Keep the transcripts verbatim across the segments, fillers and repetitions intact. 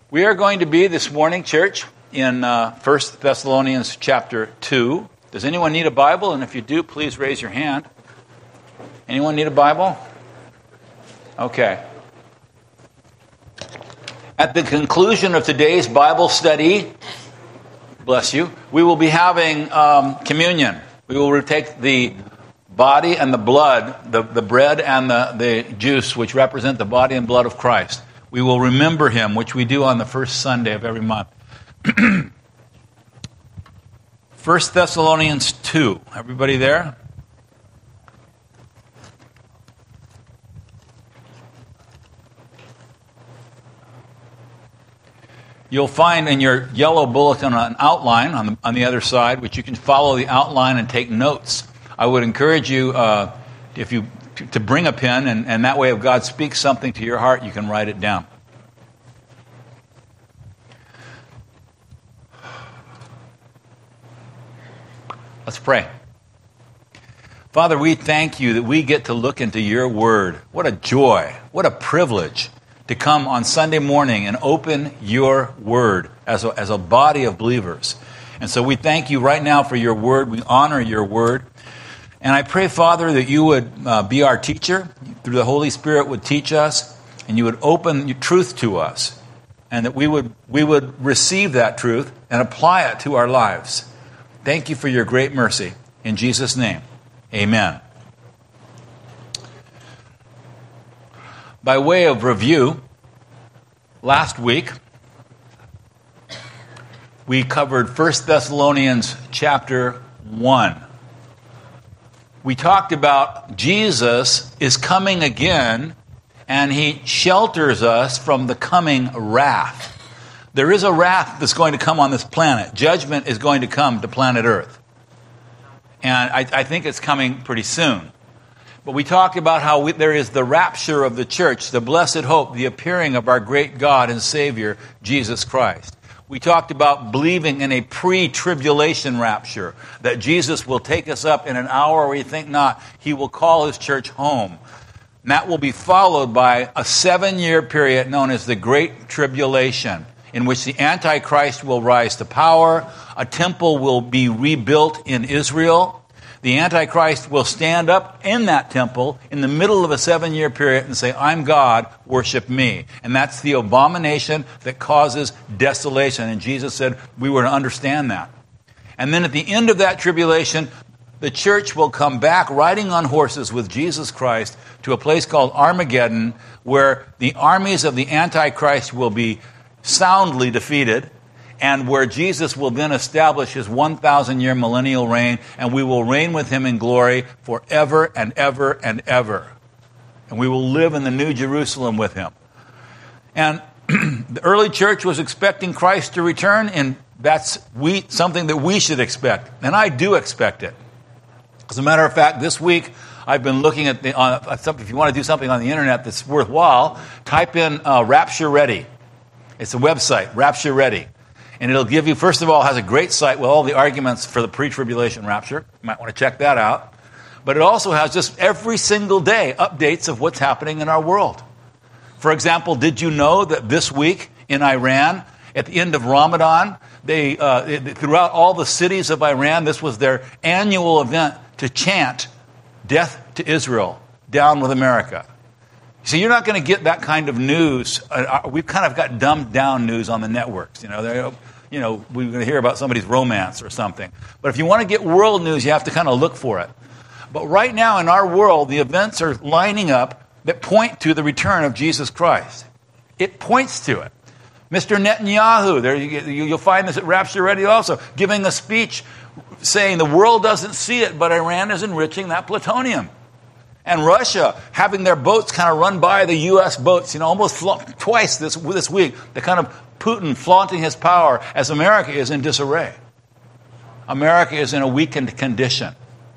We are going to be this morning, church, in uh, First Thessalonians chapter two. Does anyone need a Bible? And if you do, please raise your hand. Anyone need a Bible? Okay. At the conclusion of today's Bible study, bless you, we will be having um, communion. We will take the body and the blood, the, the bread and the, the juice, which represent the body and blood of Christ. We will remember him, which we do on the first Sunday of every month. First Thessalonians two. Everybody there? You'll find in your yellow bulletin an outline on the, on the other side, which you can follow the outline and take notes. I would encourage you, uh, if you to bring a pen, and, and that way if God speaks something to your heart, you can write it down. Let's pray. Father, we thank you that we get to look into your word. What a joy, what a privilege to come on Sunday morning and open your word as a, as a body of believers. And so we thank you right now for your word. We honor your word. And I pray, Father, that you would uh, be our teacher, through the Holy Spirit would teach us, and you would open your truth to us, and that we would we would receive that truth and apply it to our lives. Thank you for your great mercy. In Jesus' name, amen. By way of review, last week we covered First Thessalonians chapter one. We talked about Jesus is coming again, and he shelters us from the coming wrath. There is a wrath that's going to come on this planet. Judgment is going to come to planet Earth. And I, I think it's coming pretty soon. But we talked about how we, there is the rapture of the church, the blessed hope, the appearing of our great God and Savior, Jesus Christ. We talked about believing in a pre-tribulation rapture, that Jesus will take us up in an hour we think not. He will call his church home. And that will be followed by a seven-year period known as the Great Tribulation, in which the Antichrist will rise to power. A temple will be rebuilt in Israel. The Antichrist will stand up in that temple in the middle of a seven-year period and say, I'm God, worship me. And that's the abomination that causes desolation. And Jesus said we were to understand that. And then at the end of that tribulation, the church will come back riding on horses with Jesus Christ to a place called Armageddon, where the armies of the Antichrist will be soundly defeated, and where Jesus will then establish his one thousand year millennial reign, and we will reign with him in glory forever and ever and ever. And we will live in the New Jerusalem with him. And the early church was expecting Christ to return, and that's we something that we should expect. And I do expect it. As a matter of fact, this week I've been looking at the, uh, if you want to do something on the internet that's worthwhile, type in uh, Rapture Ready. It's a website, Rapture Ready. And it'll give you, first of all, it has a great site with all the arguments for the pre-tribulation rapture. You might want to check that out. But it also has just every single day updates of what's happening in our world. For example, did you know that this week in Iran, at the end of Ramadan, they uh, throughout all the cities of Iran, this was their annual event to chant, "Death to Israel, down with America." So you're not going to get that kind of news. Uh, we've kind of got dumbed down news on the networks. You know, you know, we're going to hear about somebody's romance or something. But if you want to get world news, you have to kind of look for it. But right now in our world, the events are lining up that point to the return of Jesus Christ. It points to it. Mister Netanyahu, there you, you'll find this at Rapture Ready also, giving a speech saying the world doesn't see it, but Iran is enriching that plutonium. And Russia having their boats kind of run by the U S boats, you know, almost fla- twice this this week. The kind of Putin flaunting his power as America is in disarray. America is in a weakened condition.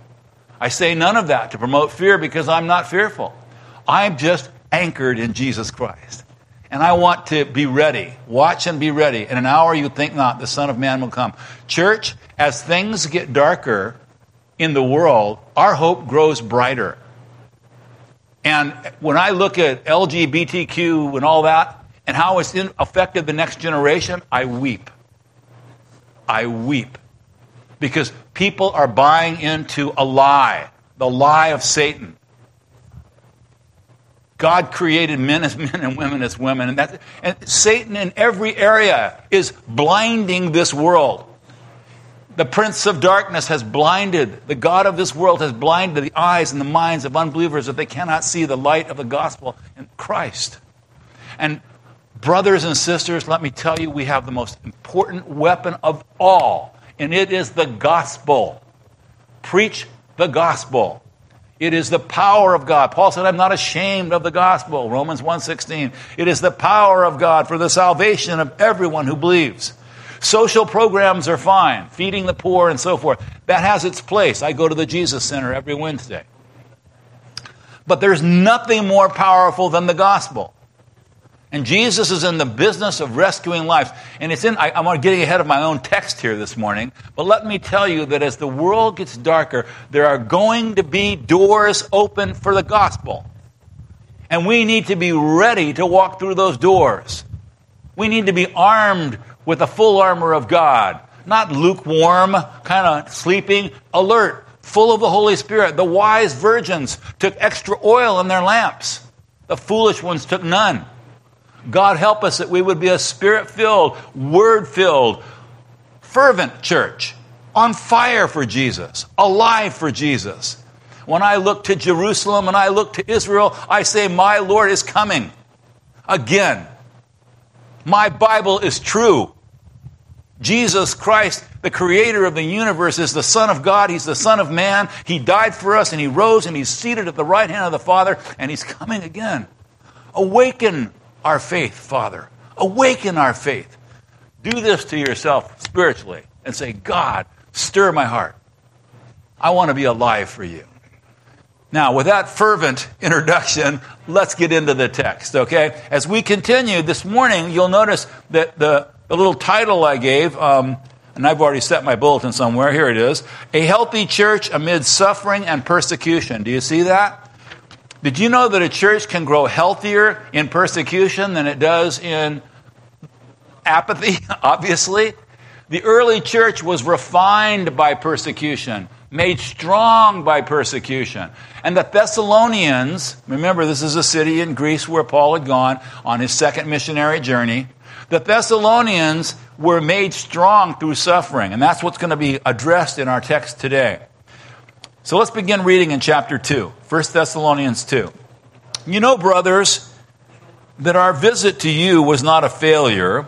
I say none of that to promote fear because I'm not fearful. I'm just anchored in Jesus Christ. And I want to be ready. Watch and be ready. In an hour you think not, the Son of Man will come. Church, as things get darker in the world, our hope grows brighter. And when I look at L G B T Q and all that, and how it's in, affected the next generation, I weep. I weep. Because people are buying into a lie, the lie of Satan. God created men as men and women as women. And, that, and Satan in every area is blinding this world. The prince of darkness has blinded, the God of this world has blinded the eyes and the minds of unbelievers that they cannot see the light of the gospel in Christ. And brothers and sisters, let me tell you, we have the most important weapon of all, and it is the gospel. Preach the gospel. It is the power of God. Paul said, I'm not ashamed of the gospel. Romans one sixteen. It is the power of God for the salvation of everyone who believes. Social programs are fine, feeding the poor and so forth. That has its place. I go to the Jesus Center every Wednesday. But there's nothing more powerful than the gospel. And Jesus is in the business of rescuing lives. And it's in, I, I'm getting ahead of my own text here this morning, but let me tell you that as the world gets darker, there are going to be doors open for the gospel. And we need to be ready to walk through those doors. We need to be armed with the full armor of God, not lukewarm, kind of sleeping, alert, full of the Holy Spirit. The wise virgins took extra oil in their lamps. The foolish ones took none. God help us that we would be a spirit-filled, word-filled, fervent church, on fire for Jesus, alive for Jesus. When I look to Jerusalem and I look to Israel, I say, my Lord is coming again. My Bible is true. Jesus Christ, the creator of the universe, is the Son of God. He's the Son of Man. He died for us and he rose and he's seated at the right hand of the Father and he's coming again. Awaken our faith, Father. Awaken our faith. Do this to yourself spiritually and say, God, stir my heart. I want to be alive for you. Now, with that fervent introduction, let's get into the text, okay? As we continue this morning, you'll notice that the, the little title I gave, um, and I've already set my bulletin somewhere. Here it is. A healthy church amid suffering and persecution. Do you see that? Did you know that a church can grow healthier in persecution than it does in apathy, obviously? The early church was refined by persecution, made strong by persecution. And the Thessalonians, remember this is a city in Greece where Paul had gone on his second missionary journey. The Thessalonians were made strong through suffering, and that's what's going to be addressed in our text today. So let's begin reading in chapter two, First Thessalonians two. You know, brothers, that our visit to you was not a failure.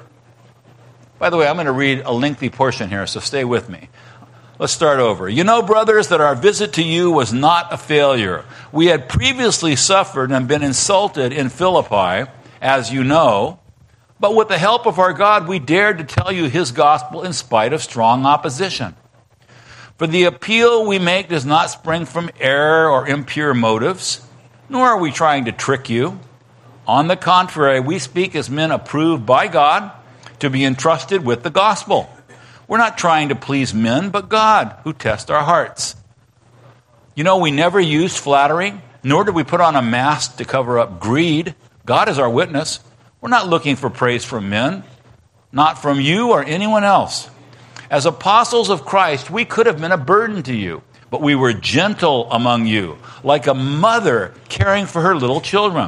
By the way, I'm going to read a lengthy portion here, so stay with me. Let's start over. You know, brothers, that our visit to you was not a failure. We had previously suffered and been insulted in Philippi, as you know, but with the help of our God, we dared to tell you his gospel in spite of strong opposition. For the appeal we make does not spring from error or impure motives, nor are we trying to trick you. On the contrary, we speak as men approved by God to be entrusted with the gospel. We're not trying to please men, but God, who tests our hearts. You know, we never used flattery, nor did we put on a mask to cover up greed. God is our witness. We're not looking for praise from men, not from you or anyone else. As apostles of Christ, we could have been a burden to you, but we were gentle among you, like a mother caring for her little children.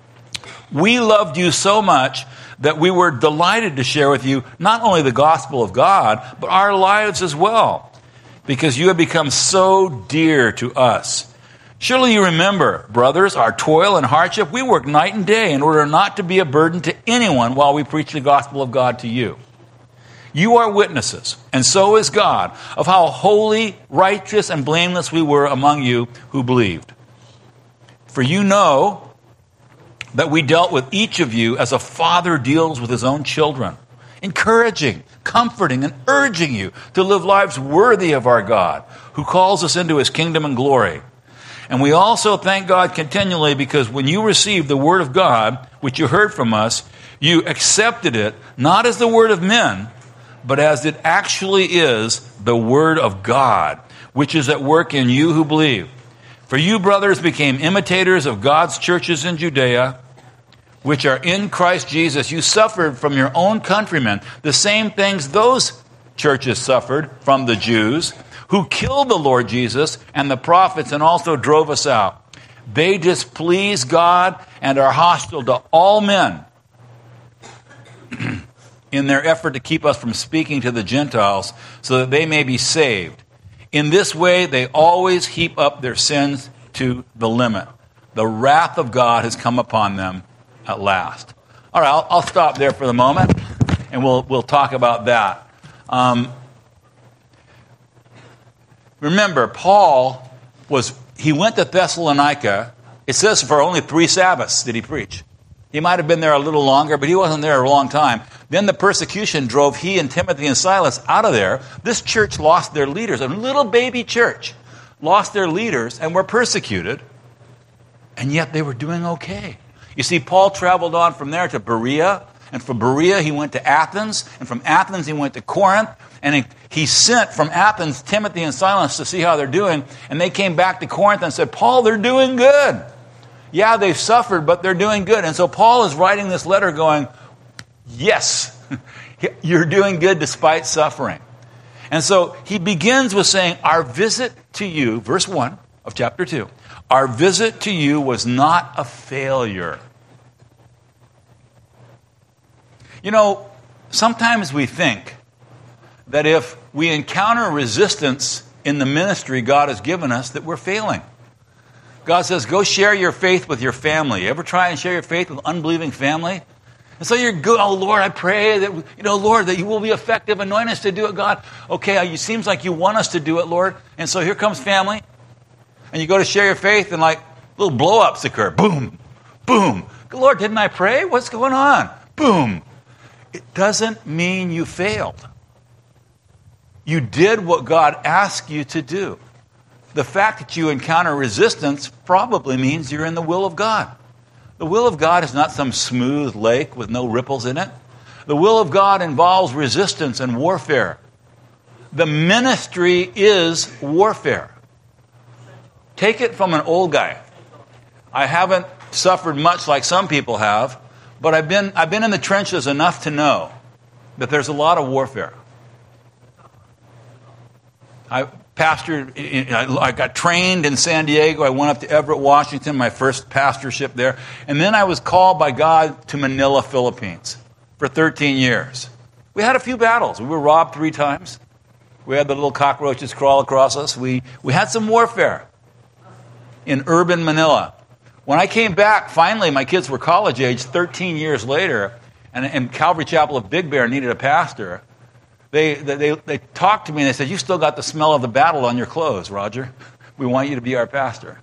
We loved you so much that we were delighted to share with you not only the gospel of God, but our lives as well, because you have become so dear to us. Surely you remember, brothers, our toil and hardship. We work night and day in order not to be a burden to anyone while we preach the gospel of God to you. You are witnesses, and so is God, of how holy, righteous, and blameless we were among you who believed. For you know that we dealt with each of you as a father deals with his own children, encouraging, comforting, and urging you to live lives worthy of our God, who calls us into his kingdom and glory. And we also thank God continually because when you received the word of God, which you heard from us, you accepted it not as the word of men, but as it actually is the word of God, which is at work in you who believe. For you, brothers, became imitators of God's churches in Judea, which are in Christ Jesus, you suffered from your own countrymen the same things those churches suffered from the Jews, who killed the Lord Jesus and the prophets and also drove us out. They displease God and are hostile to all men in their effort to keep us from speaking to the Gentiles so that they may be saved. In this way, they always heap up their sins to the limit. The wrath of God has come upon them at last. All right, I'll, I'll stop there for the moment, and we'll we'll talk about that. Um, remember, Paul was he went to Thessalonica. It says for only three Sabbaths did he preach. He might have been there a little longer, but he wasn't there a long time. Then the persecution drove he and Timothy and Silas out of there. This church lost their leaders. A little baby church lost their leaders and were persecuted, and yet they were doing okay. You see, Paul traveled on from there to Berea, and from Berea he went to Athens, and from Athens he went to Corinth, and he, he sent from Athens Timothy and Silas to see how they're doing, and they came back to Corinth and said, Paul, they're doing good. Yeah, they've suffered, but they're doing good. And so Paul is writing this letter going, yes, you're doing good despite suffering. And so he begins with saying, our visit to you, verse one of chapter two, our visit to you was not a failure. You know, sometimes we think that if we encounter resistance in the ministry God has given us, that we're failing. God says, go share your faith with your family. You ever try and share your faith with unbelieving family? And so you're good. Oh, Lord, I pray that, you know, Lord, that you will be effective. Anoint us to do it, God. Okay, it seems like you want us to do it, Lord. And so here comes family. And you go to share your faith, and like little blow-ups occur. Boom, boom. Lord, didn't I pray? What's going on? Boom. It doesn't mean you failed. You did what God asked you to do. The fact that you encounter resistance probably means you're in the will of God. The will of God is not some smooth lake with no ripples in it. The will of God involves resistance and warfare. The ministry is warfare. Take it from an old guy. I haven't suffered much like some people have, but I've been I've been in the trenches enough to know that there's a lot of warfare. I pastored, I got trained in San Diego. I went up to Everett, Washington, my first pastorship there. And then I was called by God to Manila, Philippines for thirteen years. We had a few battles. We were robbed three times. We had the little cockroaches crawl across us. We, we had some warfare in urban Manila. When I came back, finally, my kids were college age thirteen years later, and, and Calvary Chapel of Big Bear needed a pastor. They, they, they talked to me and they said, you still got the smell of the battle on your clothes, Roger. We want you to be our pastor.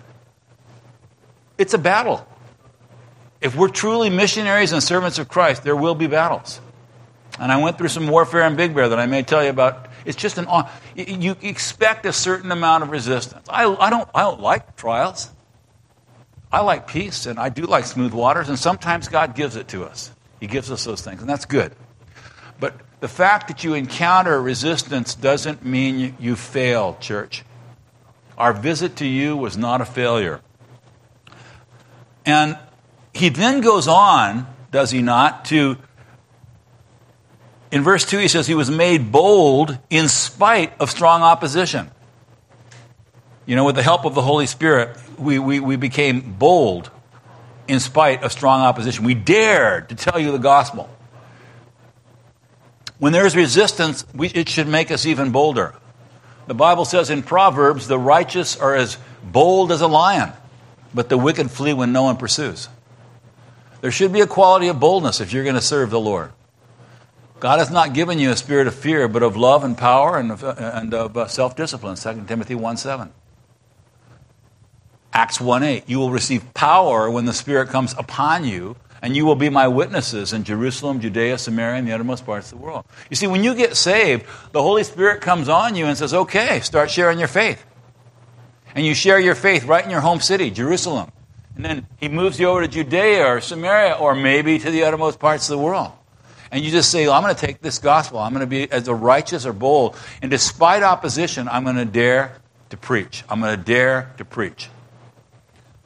It's a battle. If we're truly missionaries and servants of Christ, there will be battles. And I went through some warfare in Big Bear that I may tell you about. It's just an, you expect a certain amount of resistance. I, I don't, I don't like trials. I like peace, and I do like smooth waters, and sometimes God gives it to us. He gives us those things, and that's good. But the fact that you encounter resistance doesn't mean you, you failed, church. Our visit to you was not a failure. And he then goes on, does he not, to, in verse two he says, he was made bold in spite of strong opposition. You know, with the help of the Holy Spirit, we, we, we became bold in spite of strong opposition. We dared to tell you the gospel. When there's resistance, we, it should make us even bolder. The Bible says in Proverbs, the righteous are as bold as a lion, but the wicked flee when no one pursues. There should be a quality of boldness if you're going to serve the Lord. God has not given you a spirit of fear, but of love and power and of, and of uh, self-discipline, Second Timothy one seven. Acts one eight, you will receive power when the Spirit comes upon you, and you will be my witnesses in Jerusalem, Judea, Samaria, and the uttermost parts of the world. You see, when you get saved, the Holy Spirit comes on you and says, okay, start sharing your faith. And you share your faith right in your home city, Jerusalem. And then he moves you over to Judea or Samaria or maybe to the uttermost parts of the world. And you just say, well, I'm going to take this gospel. I'm going to be as a righteous or bold. And despite opposition, I'm going to dare to preach. I'm going to dare to preach.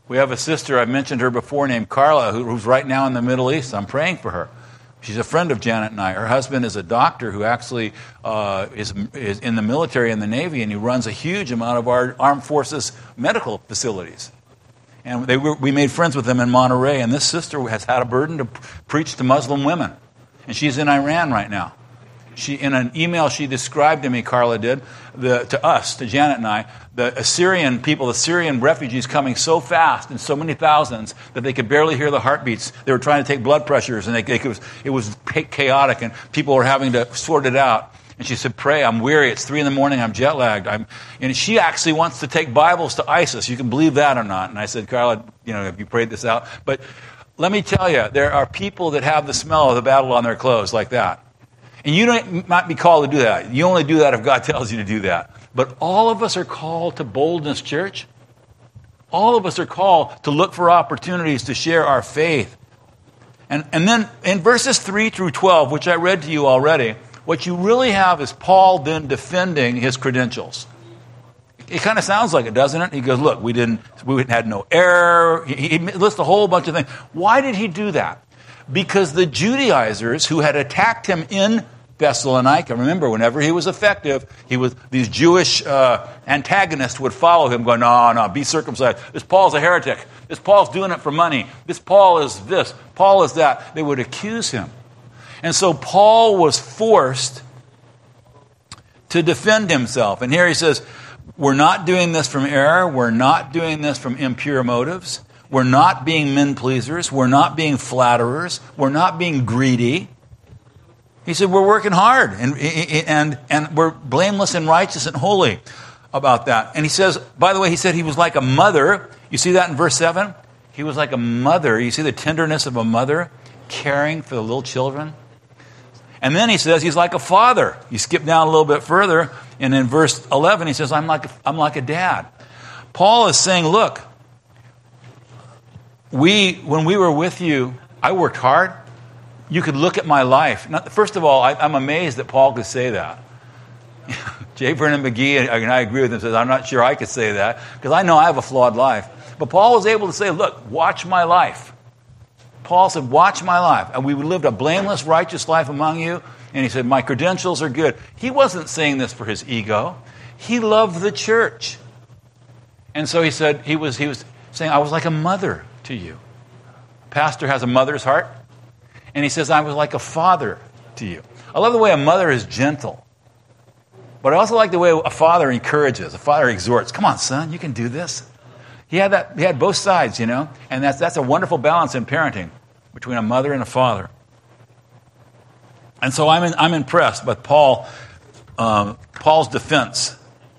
We have a sister, I mentioned her before, named Carla, who, who's right now in the Middle East. I'm praying for her. She's a friend of Janet and I. Her husband is a doctor who actually uh, is, is in the military, in the Navy, and he runs a huge amount of our armed forces medical facilities. And they were, we made friends with them in Monterey, and this sister has had a burden to preach to Muslim women. And she's in Iran right now. She, in an email she described to me, Carla did, the, to us, to Janet and I, the Assyrian people, the Syrian refugees coming so fast in so many thousands that they could barely hear the heartbeats. They were trying to take blood pressures, and they, they, it, was, it was chaotic, and people were having to sort it out. And she said, pray, I'm weary, it's three in the morning, I'm jet lagged. I'm, and she actually wants to take Bibles to ISIS. You can believe that or not. And I said, Carla, you know, have you prayed this out? But let me tell you, there are people that have the smell of the battle on their clothes like that. And you don't, might be called to do that. You only do that if God tells you to do that. But all of us are called to boldness, church. All of us are called to look for opportunities to share our faith. And, and then in verses three through twelve, which I read to you already, what you really have is Paul then defending his credentials. It kind of sounds like it, doesn't it? He goes, look, we didn't, we had no error. He, he lists a whole bunch of things. Why did he do that? Because the Judaizers who had attacked him in Thessalonica, remember, whenever he was effective, he was these Jewish uh, antagonists would follow him, going, no, no, be circumcised. This Paul's a heretic. This Paul's doing it for money. This Paul is this. Paul is that. They would accuse him. And so Paul was forced to defend himself. And here he says, we're not doing this from error. We're not doing this from impure motives. We're not being men pleasers. We're not being flatterers. We're not being greedy. He said, we're working hard, and, and, and we're blameless and righteous and holy about that. And he says, by the way, he said he was like a mother. You see that in verse seven? He was like a mother. You see the tenderness of a mother caring for the little children? And then he says he's like a father. You skip down a little bit further, and in verse eleven, he says, I'm like a, I'm like a dad. Paul is saying, look, we when we were with you, I worked hard. You could look at my life. Now, first of all, I, I'm amazed that Paul could say that. J. Vernon McGee, and I agree with him, says, I'm not sure I could say that, because I know I have a flawed life. But Paul was able to say, look, watch my life. Paul said, watch my life. And we lived a blameless, righteous life among you. And he said, my credentials are good. He wasn't saying this for his ego. He loved the church. And so he said, he was, he was saying, I was like a mother to you. A pastor has a mother's heart. And he says, I was like a father to you. I love the way a mother is gentle. But I also like the way a father encourages. A father exhorts. Come on, son, you can do this. He had that. He had both sides, you know. And that's that's a wonderful balance in parenting between a mother and a father. And so I'm in, I'm impressed by Paul, um, Paul's defense.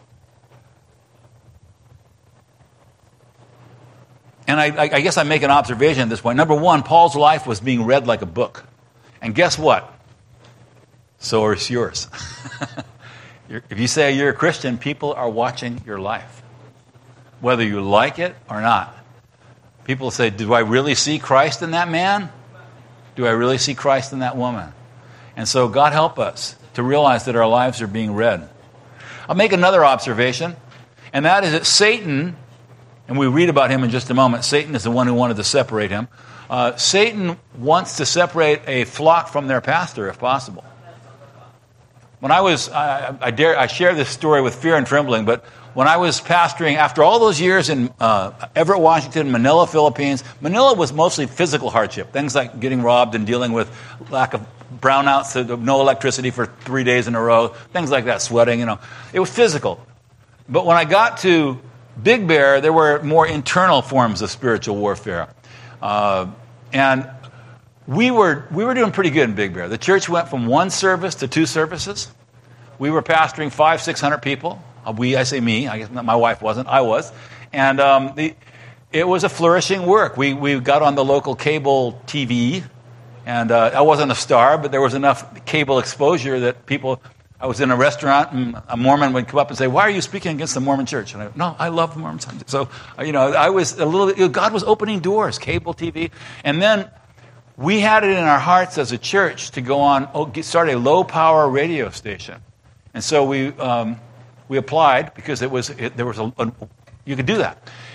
And I, I guess I make an observation at this point. Number one, Paul's life was being read like a book. And guess what? So is yours. If you say you're a Christian, people are watching your life, whether you like it or not. People say, do I really see Christ in that man? Do I really see Christ in that woman? And so God help us to realize that our lives are being read. I'll make another observation, and that is that Satan, and we read about him in just a moment, Satan is the one who wanted to separate him. Uh, Satan wants to separate a flock from their pastor, if possible. When I was, I, I, dare, I share this story with fear and trembling, but when I was pastoring, after all those years in uh, Everett, Washington, Manila, Philippines, Manila was mostly physical hardship, things like getting robbed and dealing with lack of brownouts, no electricity for three days in a row, things like that, sweating, you know. It was physical. But when I got to Big Bear, there were more internal forms of spiritual warfare. Uh, and we were we were doing pretty good in Big Bear. The church went from one service to two services. We were pastoring five, six hundred people. Uh, we, I say me, I guess my wife wasn't, I was. And um, the, it was a flourishing work. We we got on the local cable T V, and uh, I wasn't a star, but there was enough cable exposure that people... I was in a restaurant, and a Mormon would come up and say, why are you speaking against the Mormon church? And I, no, I love the Mormons. So, you know, I was a little, you know, God was opening doors, cable T V. And then we had it in our hearts as a church to go on, oh, get, start a low-power radio station. And so we um, we applied because it was it, there was a, a, you could do that.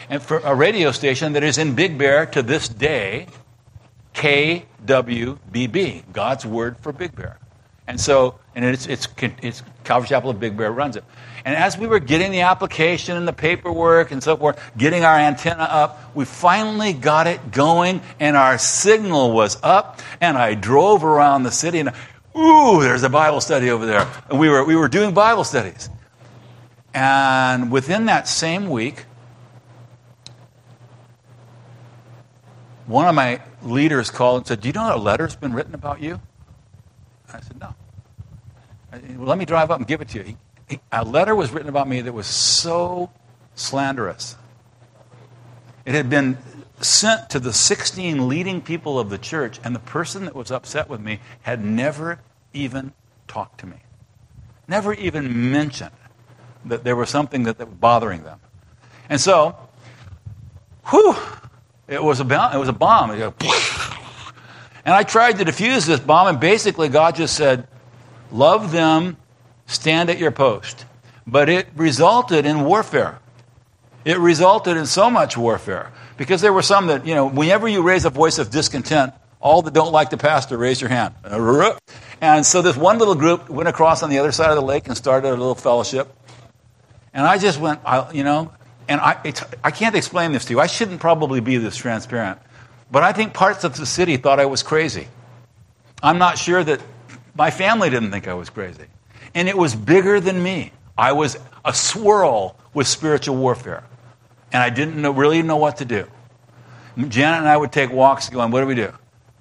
and for a radio station that is in Big Bear to this day, K W B B, God's Word for Big Bear. And so, and it's, it's, it's Calvary Chapel of Big Bear runs it. And as we were getting the application and the paperwork and so forth, getting our antenna up, we finally got it going, and our signal was up, and I drove around the city, and ooh, there's a Bible study over there. And we were, we were doing Bible studies. And within that same week, one of my leaders called and said, do you know a letter's been written about you? I said, no. I said, well, let me drive up and give it to you. He, he, a letter was written about me that was so slanderous. It had been sent to the sixteen leading people of the church, and the person that was upset with me had never even talked to me. Never even mentioned that there was something that, that was bothering them. And so, whew, it was a, it was a bomb. It goes, and I tried to defuse this bomb, and basically God just said, love them, stand at your post. But it resulted in warfare. It resulted in so much warfare. Because there were some that, you know, whenever you raise a voice of discontent, all that don't like the pastor, raise your hand. And so this one little group went across on the other side of the lake and started a little fellowship. And I just went, I, you know, and I, it's, I can't explain this to you. I shouldn't probably be this transparent. But I think parts of the city thought I was crazy. I'm not sure that my family didn't think I was crazy. And it was bigger than me. I was a swirl with spiritual warfare. And I didn't know, really know what to do. Janet and I would take walks going, what do we do?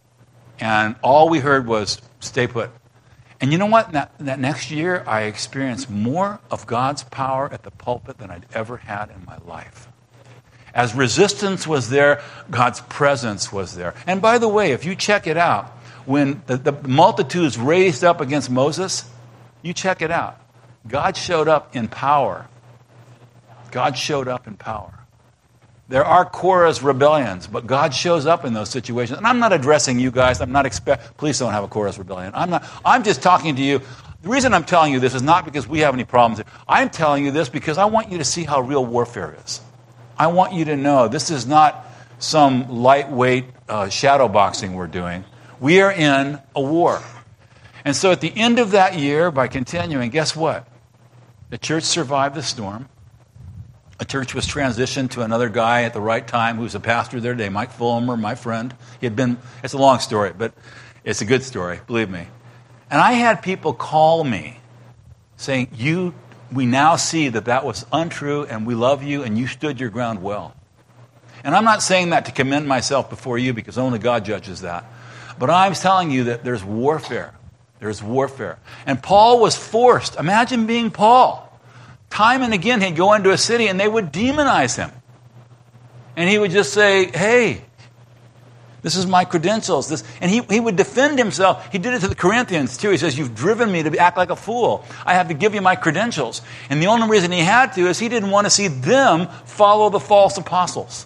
And all we heard was, stay put. And you know what? That, that next year, I experienced more of God's power at the pulpit than I'd ever had in my life. As resistance was there, God's presence was there. And by the way, if you check it out, when the, the multitudes raised up against Moses, you check it out. God showed up in power. God showed up in power. There are Korah's rebellions, but God shows up in those situations. And I'm not addressing you guys. I'm not expect. Please don't have a Korah's rebellion. I'm not. I'm just talking to you. The reason I'm telling you this is not because we have any problems. I'm telling you this because I want you to see how real warfare is. I want you to know this is not some lightweight uh, shadow boxing we're doing. We are in a war. And so at the end of that year, by continuing, guess what? The church survived the storm. A church was transitioned to another guy at the right time who's a pastor there today, Mike Fulmer, my friend. He had been, it's a long story, but it's a good story, believe me. And I had people call me saying, you, we now see that that was untrue and we love you and you stood your ground well. And I'm not saying that to commend myself before you because only God judges that. But I'm telling you that there's warfare. There's warfare. And Paul was forced. Imagine being Paul. Time and again, he'd go into a city and they would demonize him. And he would just say, hey, this is my credentials. This, and he, he would defend himself. He did it to the Corinthians too. He says, you've driven me to act like a fool. I have to give you my credentials. And the only reason he had to is he didn't want to see them follow the false apostles.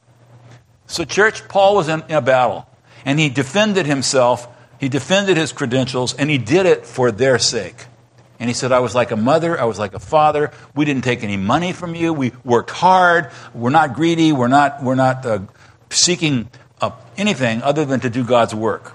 So church, Paul was in a battle. And he defended himself. He defended his credentials. And he did it for their sake. And he said, I was like a mother, I was like a father. We didn't take any money from you. We worked hard. We're not greedy. We're not, we're not uh, seeking uh, anything other than to do God's work.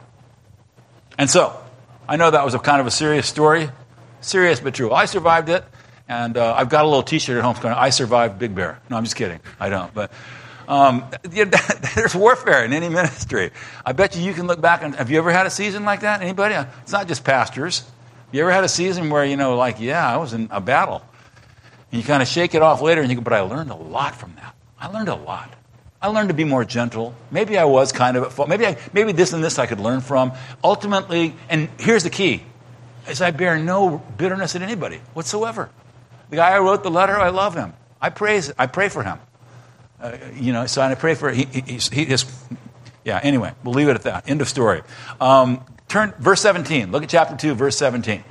And so, I know that was a kind of a serious story. Serious but true. I survived it. And uh, I've got a little t-shirt at home going, I survived Big Bear. No, I'm just kidding. I don't. But um, there's warfare in any ministry. I bet you you can look back and have you ever had a season like that? Anybody? It's not just pastors. You ever had a season where, you know, like, yeah, I was in a battle. And you kind of shake it off later and you go, but I learned a lot from that. I learned a lot. I learned to be more gentle. Maybe I was kind of at fault. Maybe, I, maybe this and this I could learn from. Ultimately, and here's the key, is I bear no bitterness at anybody whatsoever. The guy I wrote the letter, I love him. I praise, I pray for him. Uh, you know, so I pray for, he, he, he, his, yeah, anyway, we'll leave it at that. End of story. Um, Turn verse seventeen. Look at chapter two, verse seventeen.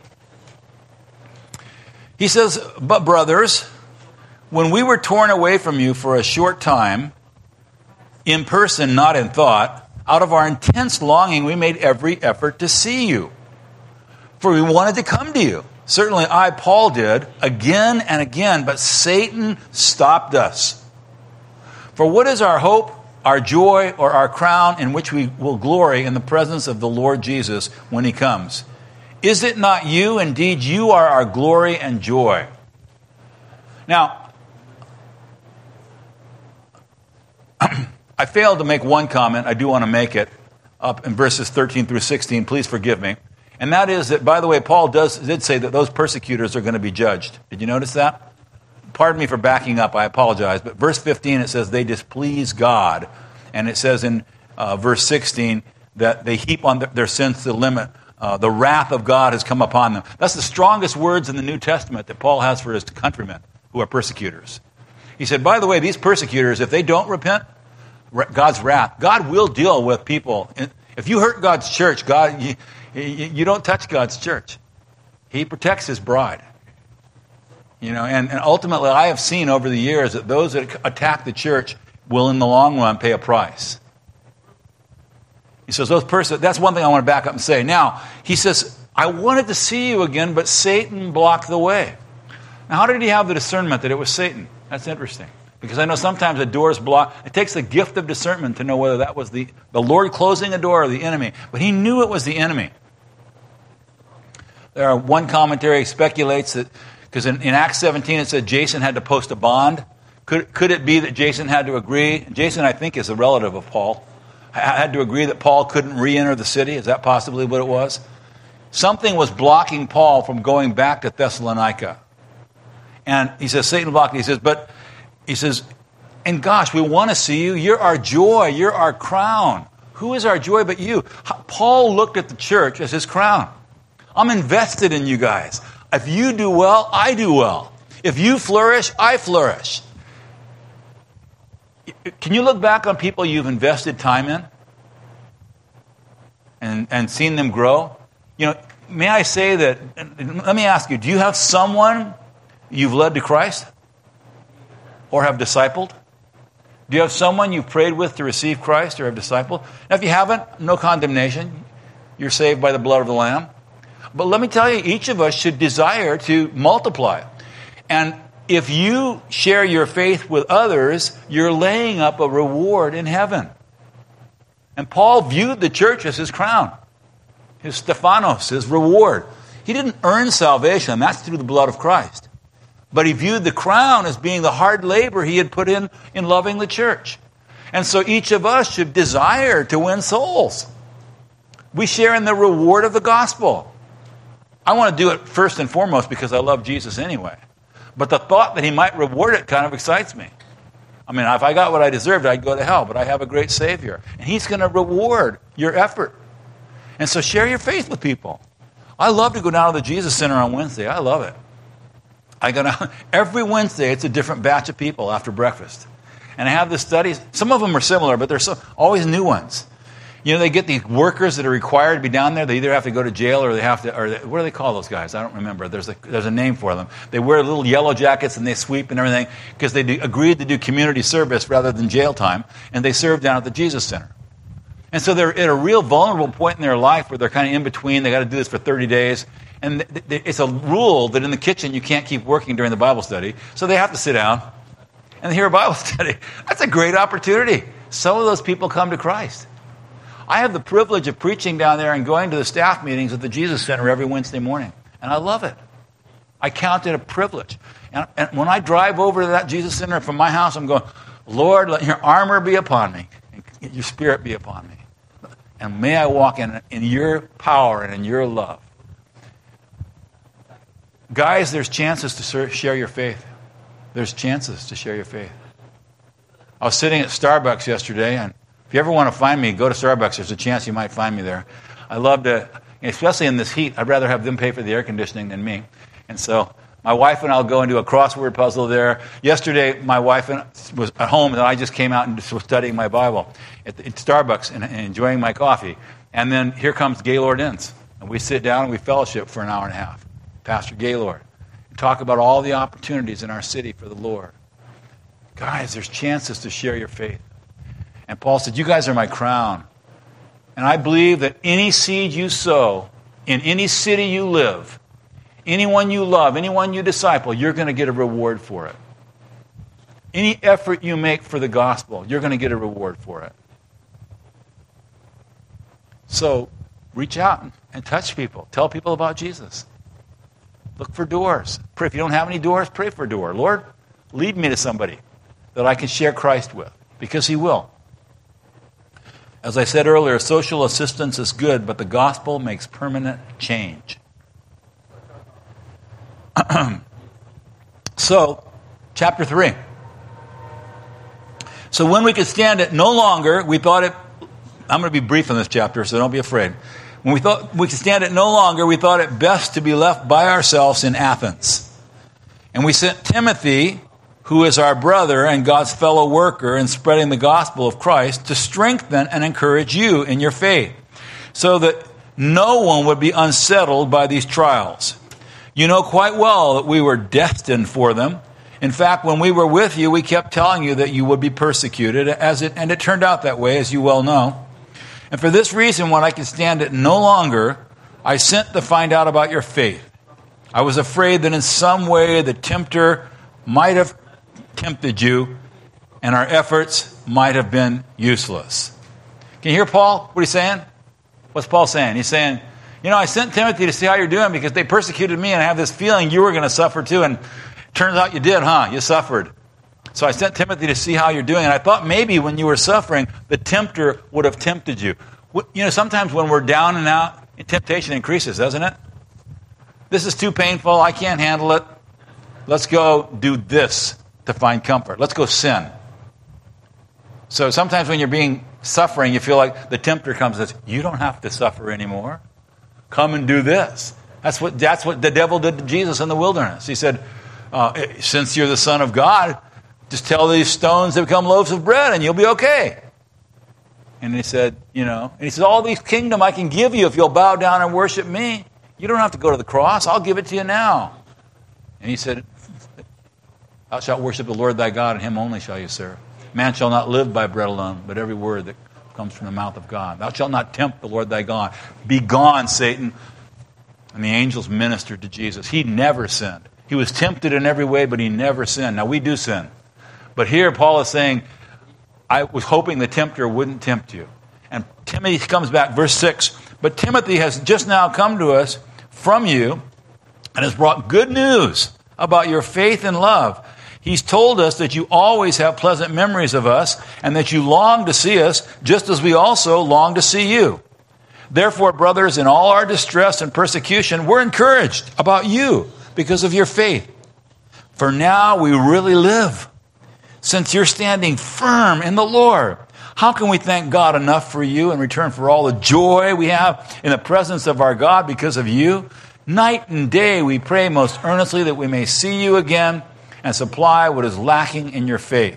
He says, but brothers, when we were torn away from you for a short time, in person, not in thought, out of our intense longing, we made every effort to see you. For we wanted to come to you. Certainly I, Paul, did, again and again, but Satan stopped us. For what is our hope, our joy, or our crown in which we will glory in the presence of the Lord Jesus when he comes? Is it not you? Indeed, you are our glory and joy. Now, I failed to make one comment. I do want to make it up in verses thirteen through sixteen. Please forgive me. And that is that, by the way, Paul does did say that those persecutors are going to be judged. Did you notice that? Pardon me for backing up. I apologize. But verse fifteen, it says they displease God. And it says in uh, verse sixteen that they heap on their sins to the limit. Uh, the wrath of God has come upon them. That's the strongest words in the New Testament that Paul has for his countrymen who are persecutors. He said, by the way, these persecutors, if they don't repent, God's wrath, God will deal with people. If you hurt God's church, God, you, you don't touch God's church. He protects his bride. You know, and, and ultimately, I have seen over the years that those that attack the church will, in the long run, pay a price. He says, those person, that's one thing I want to back up and say. Now, he says, I wanted to see you again, but Satan blocked the way. Now, how did he have the discernment that it was Satan? That's interesting. Because I know sometimes the door is blocked. It takes the gift of discernment to know whether that was the, the Lord closing a door or the enemy. But he knew it was the enemy. There are, one commentary speculates that, because in, in Acts seventeen it said Jason had to post a bond. Could, could it be that Jason had to agree? Jason, I think, is a relative of Paul. Had to agree that Paul couldn't re-enter the city. Is that possibly what it was? Something was blocking Paul from going back to Thessalonica. And he says, Satan blocked it. He says, but, he says, and gosh, we want to see you. You're our joy. You're our crown. Who is our joy but you? Paul looked at the church as his crown. I'm invested in you guys. If you do well, I do well. If you flourish, I flourish. Can you look back on people you've invested time in and, and seen them grow? You know, may I say that, let me ask you, do you have someone you've led to Christ or have discipled? Do you have someone you've prayed with to receive Christ or have discipled? Now, if you haven't, no condemnation. You're saved by the blood of the Lamb. But let me tell you, each of us should desire to multiply. And if you share your faith with others, you're laying up a reward in heaven. And Paul viewed the church as his crown, his Stephanos, his reward. He didn't earn salvation. That's through the blood of Christ. But he viewed the crown as being the hard labor he had put in in loving the church. And so each of us should desire to win souls. We share in the reward of the gospel. I want to do it first and foremost because I love Jesus anyway. But the thought that he might reward it kind of excites me. I mean, if I got what I deserved, I'd go to hell. But I have a great Savior. And he's going to reward your effort. And so share your faith with people. I love to go down to the Jesus Center on Wednesday. I love it. I go down every Wednesday. It's a different batch of people after breakfast. And I have the studies. Some of them are similar, but there's so, always new ones. You know, they get these workers that are required to be down there. They either have to go to jail or they have to, or they, what do they call those guys? I don't remember. There's a, there's a name for them. They wear little yellow jackets and they sweep and everything because they do, agreed to do community service rather than jail time. And they serve down at the Jesus Center. And so they're at a real vulnerable point in their life where they're kind of in between. They got to do this for thirty days. And th- th- it's a rule that in the kitchen you can't keep working during the Bible study. So they have to sit down and hear a Bible study. That's a great opportunity. Some of those people come to Christ. I have the privilege of preaching down there and going to the staff meetings at the Jesus Center every Wednesday morning. And I love it. I count it a privilege. And, and when I drive over to that Jesus Center from my house, I'm going, Lord, let your armor be upon me. And your spirit be upon me. And may I walk in, in your power and in your love. Guys, there's chances to share your faith. There's chances to share your faith. I was sitting at Starbucks yesterday, and if you ever want to find me, go to Starbucks. There's a chance you might find me there. I love to, especially in this heat, I'd rather have them pay for the air conditioning than me. And so my wife and I will go and do a crossword puzzle there. Yesterday, my wife and was at home, and I just came out and was studying my Bible at, the, at Starbucks and, and enjoying my coffee. And then here comes Gaylord Inns. And we sit down and we fellowship for an hour and a half. Pastor Gaylord. And talk about all the opportunities in our city for the Lord. Guys, there's chances to share your faith. And Paul said, you guys are my crown. And I believe that any seed you sow in any city you live, anyone you love, anyone you disciple, you're going to get a reward for it. Any effort you make for the gospel, you're going to get a reward for it. So reach out and touch people. Tell people about Jesus. Look for doors. Pray. If you don't have any doors, pray for a door. Lord, lead me to somebody that I can share Christ with, because he will. As I said earlier, social assistance is good, but the gospel makes permanent change. So, chapter three. So when we could stand it no longer, we thought it, I'm going to be brief in this chapter, so don't be afraid. When we thought we could stand it no longer, we thought it best to be left by ourselves in Athens. And we sent Timothy, who is our brother and God's fellow worker in spreading the gospel of Christ, to strengthen and encourage you in your faith, so that no one would be unsettled by these trials. You know quite well that we were destined for them. In fact, when we were with you, we kept telling you that you would be persecuted, as it, and it turned out that way, as you well know. And for this reason, when I could stand it no longer, I sent to find out about your faith. I was afraid that in some way the tempter might have tempted you, and our efforts might have been useless. Can you hear Paul? What he's saying? What's Paul saying? He's saying, you know, I sent Timothy to see how you're doing because they persecuted me, and I have this feeling you were going to suffer too, and turns out you did, huh? You suffered. So I sent Timothy to see how you're doing, and I thought maybe when you were suffering, the tempter would have tempted you. You know, sometimes when we're down and out, temptation increases, doesn't it? This is too painful. I can't handle it. Let's go do this to find comfort. Let's go sin. So sometimes when you're being suffering, you feel like the tempter comes and says, you don't have to suffer anymore. Come and do this. That's what, that's what the devil did to Jesus in the wilderness. He said, uh, since you're the Son of God, just tell these stones to become loaves of bread and you'll be okay. And he said, you know, and he said, all these kingdom I can give you if you'll bow down and worship me. You don't have to go to the cross. I'll give it to you now. And he said, thou shalt worship the Lord thy God, and him only shall you serve. Man shall not live by bread alone, but every word that comes from the mouth of God. Thou shalt not tempt the Lord thy God. Be gone, Satan. And the angels ministered to Jesus. He never sinned. He was tempted in every way, but he never sinned. Now, we do sin. But here Paul is saying, I was hoping the tempter wouldn't tempt you. And Timothy comes back, verse six. But Timothy has just now come to us from you and has brought good news about your faith and love. He's told us that you always have pleasant memories of us and that you long to see us, just as we also long to see you. Therefore, brothers, in all our distress and persecution, we're encouraged about you because of your faith. For now we really live, since you're standing firm in the Lord. How can we thank God enough for you in return for all the joy we have in the presence of our God because of you? Night and day we pray most earnestly that we may see you again and supply what is lacking in your faith.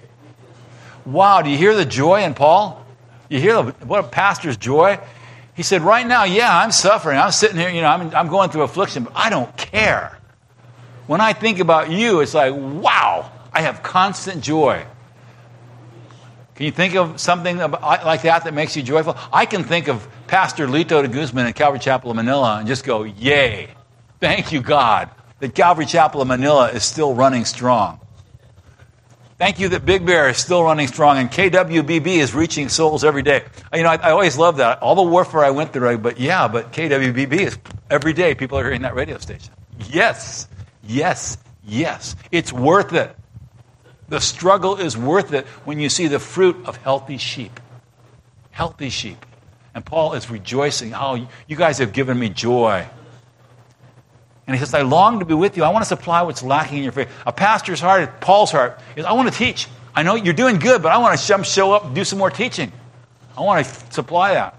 Wow, do you hear the joy in Paul? You hear the, what a pastor's joy? He said, right now, yeah, I'm suffering. I'm sitting here, you know, I'm, I'm going through affliction, but I don't care. When I think about you, it's like, wow, I have constant joy. Can you think of something like that that makes you joyful? I can think of Pastor Lito de Guzman at Calvary Chapel of Manila and just go, yay, thank you, God, that Calvary Chapel of Manila is still running strong. Thank you that Big Bear is still running strong and K W B B is reaching souls every day. You know, I, I always love that. All the warfare I went through, but yeah, but K W B B is every day people are hearing that radio station. Yes, yes, yes. It's worth it. The struggle is worth it when you see the fruit of healthy sheep. Healthy sheep. And Paul is rejoicing. Oh, you guys have given me joy. And he says, I long to be with you. I want to supply what's lacking in your faith. A pastor's heart, Paul's heart, is I want to teach. I know you're doing good, but I want to show up and do some more teaching. I want to supply that.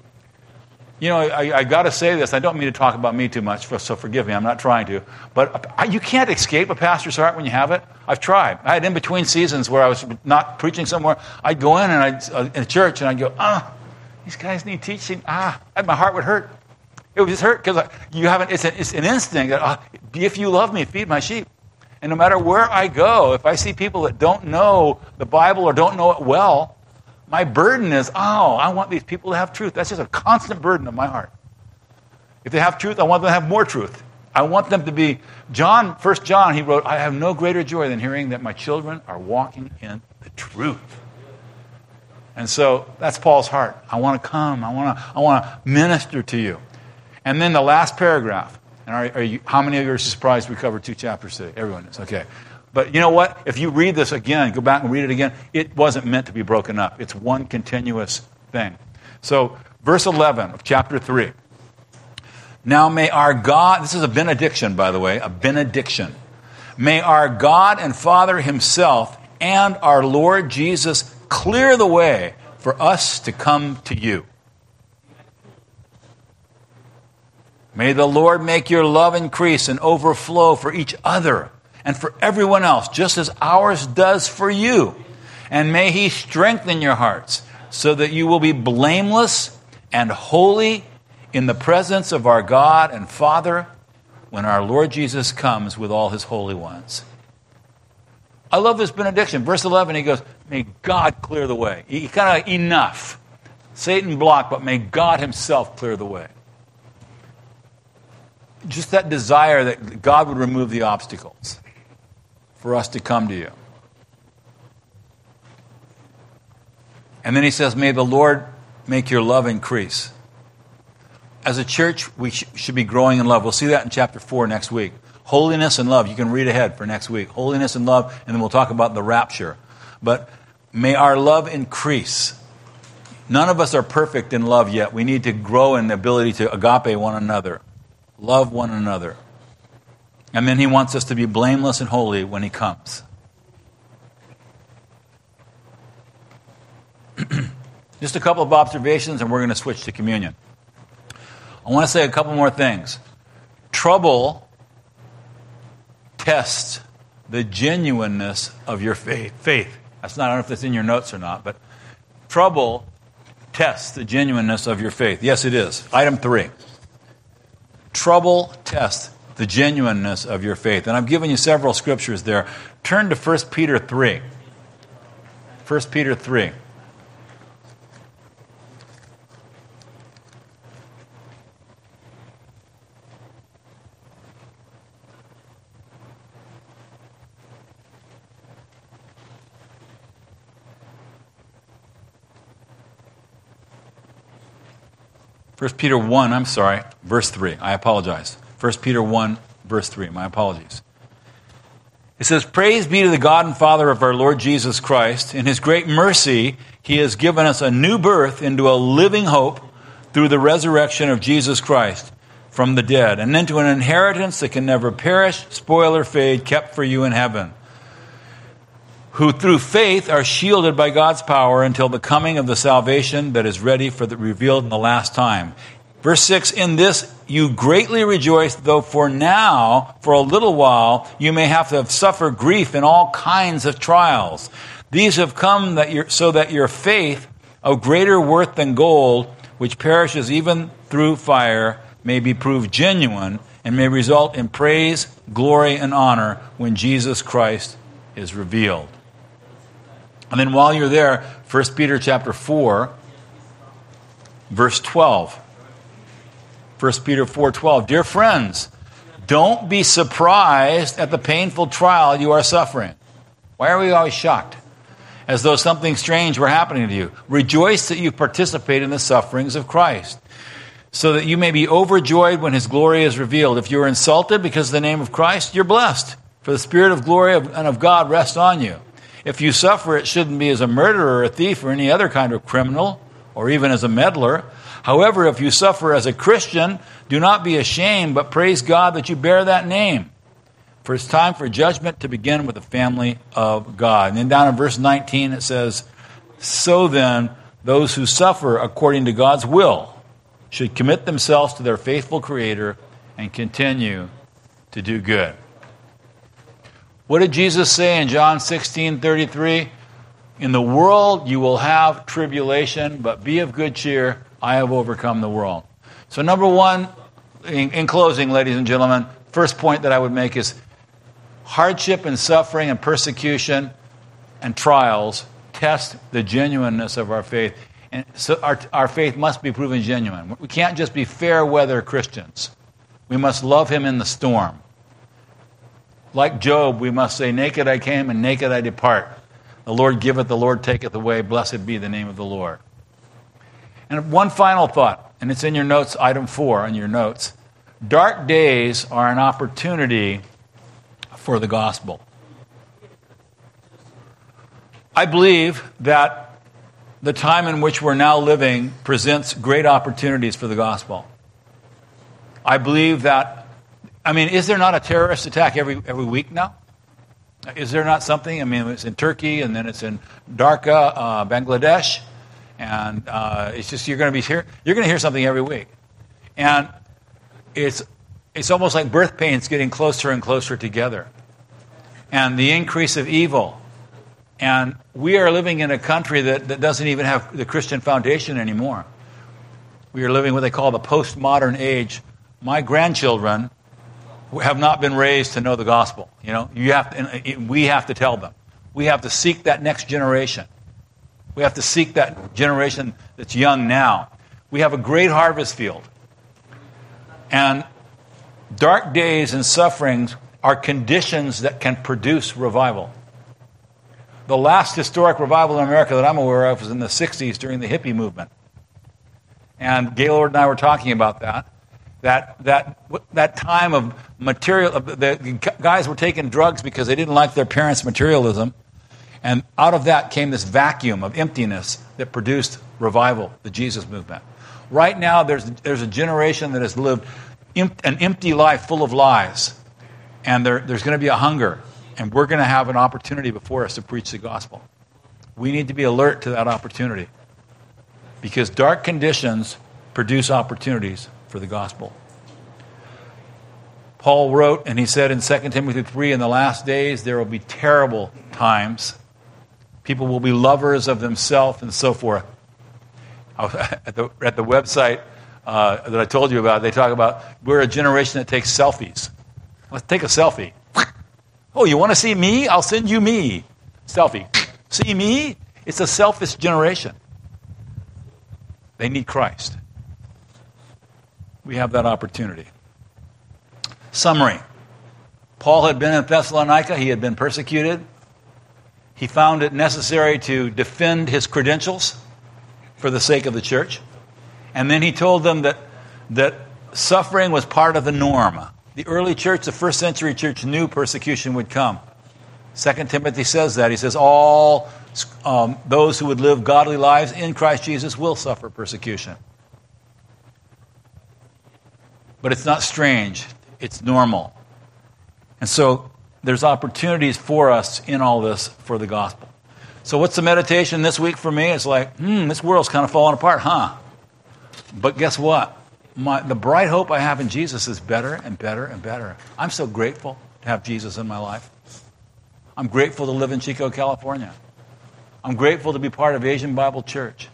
You know, I, I got to say this. I don't mean to talk about me too much, so forgive me. I'm not trying to. But you can't escape a pastor's heart when you have it. I've tried. I had in-between seasons where I was not preaching somewhere. I'd go in and I'd, uh, in a church and I'd go, ah, these guys need teaching. Ah, and my heart would hurt. It would just hurt because you haven't. It's, a, it's an instinct that uh, if you love me, feed my sheep. And no matter where I go, if I see people that don't know the Bible or don't know it well, my burden is, oh, I want these people to have truth. That's just a constant burden of my heart. If they have truth, I want them to have more truth. I want them to be, John, First John, he wrote, I have no greater joy than hearing that my children are walking in the truth. And so that's Paul's heart. I want to come. I want to I want to minister to you. And then the last paragraph. And are, are you, how many of you are surprised we covered two chapters today? Everyone is. Okay. But you know what? If you read this again, go back and read it again, it wasn't meant to be broken up. It's one continuous thing. So verse eleven of chapter three. Now may our God, this is a benediction, by the way, a benediction. May our God and Father himself and our Lord Jesus clear the way for us to come to you. May the Lord make your love increase and overflow for each other and for everyone else, just as ours does for you. And may he strengthen your hearts so that you will be blameless and holy in the presence of our God and Father when our Lord Jesus comes with all his holy ones. I love this benediction. Verse eleven, he goes, may God clear the way. He kind of, enough. Satan blocked, but may God himself clear the way. Just that desire that God would remove the obstacles for us to come to you. And then he says, may the Lord make your love increase. As a church, we sh- should be growing in love. We'll see that in chapter four next week. Holiness and love. You can read ahead for next week. Holiness and love, and then we'll talk about the rapture. But may our love increase. None of us are perfect in love yet. We need to grow in the ability to agape one another. Love one another. And then he wants us to be blameless and holy when he comes. Just a couple of observations, and we're going to switch to communion. I want to say a couple more things. Trouble tests the genuineness of your faith. Faith. That's not, I don't know if that's in your notes or not, but trouble tests the genuineness of your faith. Yes, it is. Item three. Trouble tests the genuineness of your faith. And I've given you several scriptures there. Turn to First Peter three. First Peter three. First Peter one, I'm sorry, verse three. I apologize. First Peter one, verse three. My apologies. It says, praise be to the God and Father of our Lord Jesus Christ. In his great mercy, he has given us a new birth into a living hope through the resurrection of Jesus Christ from the dead, and into an inheritance that can never perish, spoil, or fade, kept for you in heaven, who through faith are shielded by God's power until the coming of the salvation that is ready for the revealed in the last time. Verse six, in this you greatly rejoice, though for now, for a little while, you may have to suffer grief in all kinds of trials. These have come that your, so that your faith, of greater worth than gold, which perishes even through fire, may be proved genuine and may result in praise, glory, and honor when Jesus Christ is revealed. And then while you're there, First Peter chapter four, verse twelve. First Peter four twelve. Dear friends, don't be surprised at the painful trial you are suffering. Why are we always shocked? As though something strange were happening to you. Rejoice that you participate in the sufferings of Christ, so that you may be overjoyed when his glory is revealed. If you are insulted because of the name of Christ, you're blessed, for the Spirit of glory and of God rests on you. If you suffer, it shouldn't be as a murderer or a thief or any other kind of criminal, or even as a meddler. However, if you suffer as a Christian, do not be ashamed, but praise God that you bear that name. For it's time for judgment to begin with the family of God. And then down in verse nineteen it says, so then, those who suffer according to God's will should commit themselves to their faithful Creator and continue to do good. What did Jesus say in John sixteen thirty-three? In the world you will have tribulation, but be of good cheer. I have overcome the world. So number one, in, in closing, ladies and gentlemen, first point that I would make is hardship and suffering and persecution and trials test the genuineness of our faith. And so our, our faith must be proven genuine. We can't just be fair weather Christians. We must love him in the storm. Like Job, we must say, naked I came and naked I depart. The Lord giveth, the Lord taketh away. Blessed be the name of the Lord. And one final thought, and it's in your notes, item four in your notes. Dark days are an opportunity for the gospel. I believe that the time in which we're now living presents great opportunities for the gospel. I believe that, I mean, is there not a terrorist attack every every week now? Is there not something? I mean, it's in Turkey, and then it's in Dhaka, uh, Bangladesh, and uh, it's just you're going to be here. You're going to hear something every week, and it's it's almost like birth pains getting closer and closer together, and the increase of evil. And we are living in a country that, that doesn't even have the Christian foundation anymore. We are living what they call the postmodern age. My grandchildren have not been raised to know the gospel. You know, you have to, and we have to tell them. We have to seek that next generation. We have to seek that generation that's young now. We have a great harvest field. And dark days and sufferings are conditions that can produce revival. The last historic revival in America that I'm aware of was in the sixties during the hippie movement. And Gaylord and I were talking about that. That that that time of material, the guys were taking drugs because they didn't like their parents' materialism. And out of that came this vacuum of emptiness that produced revival, the Jesus movement. Right now, there's there's a generation that has lived an empty life full of lies. And there, there's going to be a hunger. And we're going to have an opportunity before us to preach the gospel. We need to be alert to that opportunity. Because dark conditions produce opportunities for the gospel. Paul wrote, and he said in Second Timothy three, in the last days there will be terrible times. People will be lovers of themselves and so forth. At the, at the website uh, that I told you about, they talk about, we're a generation that takes selfies. Let's take a selfie. Oh, you want to see me? I'll send you me. Selfie. See me? It's a selfish generation. They need Christ. We have that opportunity. Summary. Paul had been in Thessalonica. He had been persecuted. He found it necessary to defend his credentials for the sake of the church. And then he told them that, that suffering was part of the norm. The early church, the first century church, knew persecution would come. Second Timothy says that. He says all um, those who would live godly lives in Christ Jesus will suffer persecution. But it's not strange. It's normal. And so there's opportunities for us in all this for the gospel. So what's the meditation this week for me? It's like, hmm, this world's kind of falling apart, huh? But guess what? My, the bright hope I have in Jesus is better and better and better. I'm so grateful to have Jesus in my life. I'm grateful to live in Chico, California. I'm grateful to be part of Asian Bible Church.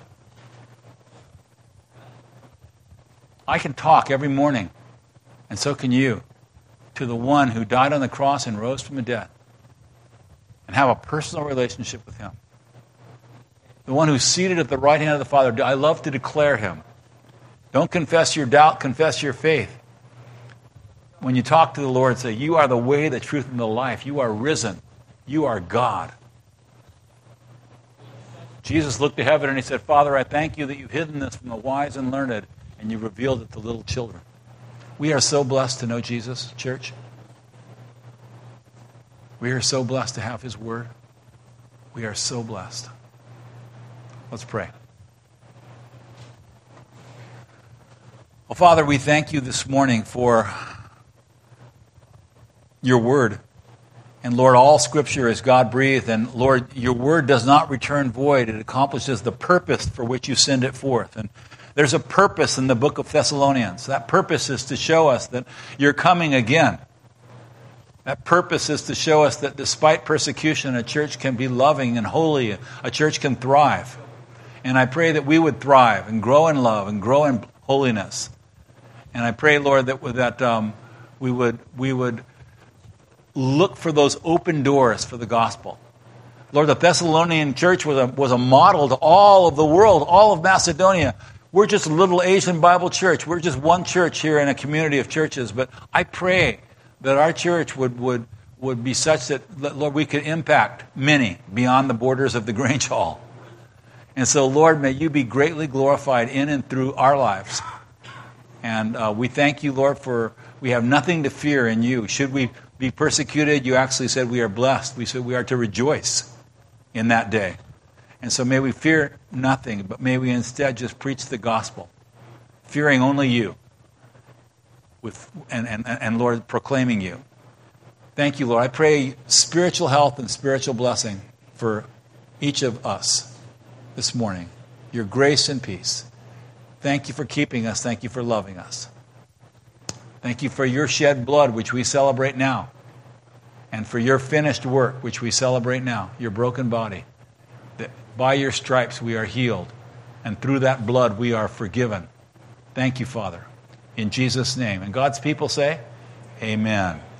I can talk every morning, and so can you, to the one who died on the cross and rose from the dead, and have a personal relationship with him. The one who's seated at the right hand of the Father. I love to declare him. Don't confess your doubt, confess your faith. When you talk to the Lord, say, you are the way, the truth, and the life. You are risen. You are God. Jesus looked to heaven and he said, Father, I thank you that you've hidden this from the wise and learned, and you've revealed it to little children. We are so blessed to know Jesus, church. We are so blessed to have his word. We are so blessed. Let's pray. Well, Father, we thank you this morning for your word. And Lord, all Scripture is God-breathed. And Lord, your word does not return void. It accomplishes the purpose for which you send it forth. And there's a purpose in the book of Thessalonians. That purpose is to show us that you're coming again. That purpose is to show us that despite persecution, a church can be loving and holy. A church can thrive. And I pray that we would thrive and grow in love and grow in holiness. And I pray, Lord, that that um, we would we would look for those open doors for the gospel. Lord, the Thessalonian church was a was a model to all of the world, all of Macedonia. We're just a little Asian Bible church. We're just one church here in a community of churches. But I pray that our church would, would, would be such that, Lord, we could impact many beyond the borders of the Grange Hall. And so, Lord, may you be greatly glorified in and through our lives. And uh, we thank you, Lord, for we have nothing to fear in you. Should we be persecuted, you actually said we are blessed. We said we are to rejoice in that day. And so may we fear nothing, but may we instead just preach the gospel, fearing only you, with and, and, and Lord, proclaiming you. Thank you, Lord. I pray spiritual health and spiritual blessing for each of us this morning. Your grace and peace. Thank you for keeping us. Thank you for loving us. Thank you for your shed blood, which we celebrate now, and for your finished work, which we celebrate now, your broken body. That by your stripes we are healed, and through that blood we are forgiven. Thank you, Father, in Jesus' name. And God's people say, amen.